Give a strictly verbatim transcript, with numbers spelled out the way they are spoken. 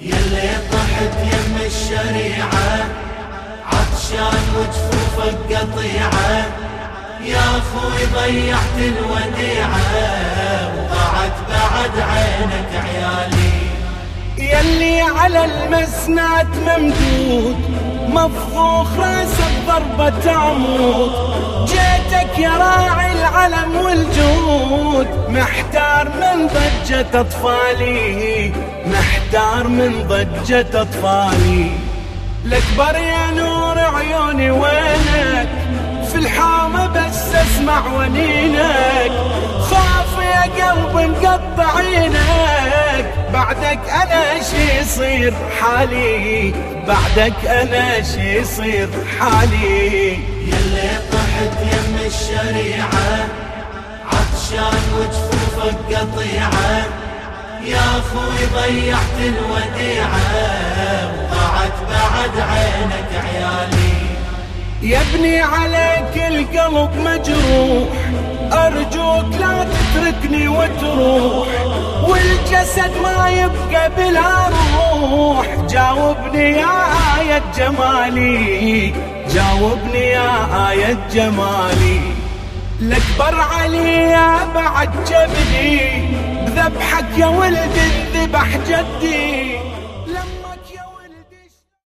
يلي طحت يم الشريعة عطشان وجفوفك قطيعة، يا اخوي ضيعت الوديعة وضاعت بعد عينك عيالي. يلي على المسنات ممدود مفضوخ راسك ضربة عمود، جيتك يا راعي العلم والجود، محتار من ضجة أطفالي، محتار من ضجة أطفالي. الأكبر يا نور عيوني وينك، في الحامة بس أسمع ونينك، خاف يا قلب مقطع عينك، بعدك أنا شي يصير حالي، بعدك أنا شي يصير حالي. يلي طحت يم الشريعة عطشان وجفوفك قطيعة، يا اخوي ضيعت الوديعة وضاعت بعد عينك عيالي. يا ابني عليك القلب مجروح، أرجوك لا تتركني وتروح، والجسد ما يبقى بلا روح، جاوبني يا آية جمالي، جاوبني يا آية جمالي. الأكبر علي يا بعد جبني، بذبحك يا ولد انذبح جدي.